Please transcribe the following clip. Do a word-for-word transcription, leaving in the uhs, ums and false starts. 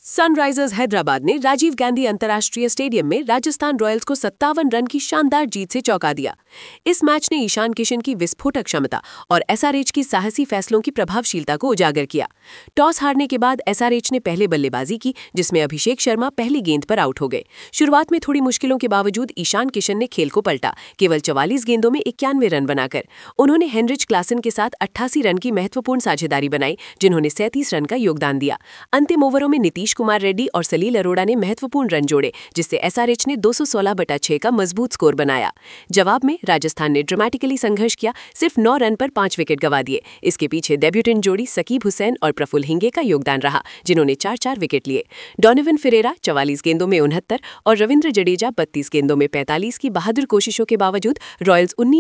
Sunrisers Hyderabad ने राजीव गांधी अंतर्राष्ट्रीय stadium में राजस्थान रॉयल्स को सत्तावन रन की शानदार जीत से चौंका दिया। इस मैच ने ईशान किशन की विस्फोटक क्षमता और एसआरएच की साहसी फैसलों की प्रभावशीलता को उजागर किया। टॉस हारने के बाद एसआरएच ने पहले बल्लेबाजी की, जिसमें अभिषेक शर्मा पहली गेंद पर आउट हो गए। शुरुआत में थोड़ी मुश्किलों के बावजूद ईशान किशन ने खेल को पलटा, केवल चवालीस गेंदों में इक्यानवे रन बनाकर। उन्होंने हेनरिच क्लासन के साथ अट्ठासी रन की महत्वपूर्ण साझेदारी बनाई, जिन्होंने सैंतीस रन का योगदान दिया। अंतिम ओवरों में नीतीश कुमार रेड्डी और सलील अरोड़ा ने महत्वपूर्ण रन जोड़े, जिससे एसआरएच ने दो सौ सोलह बटा छह का मजबूत स्कोर बनाया। जवाब में राजस्थान ने ड्रामेटिकली संघर्ष किया, सिर्फ नौ रन पर पांच विकेट गंवा दिए। इसके पीछे डेब्यूटेंट जोड़ी सकीब हुसैन और प्रफुल्ल हिंगे का योगदान रहा, जिन्होंने चार चार विकेट लिए। डोनोवन फेरेरा चवालीस गेंदों में उनहत्तर और रविंद्र जडेजा बत्तीस गेंदों में पैंतालीस की बहादुर कोशिशों के बावजूद रॉयल्स उन्नीस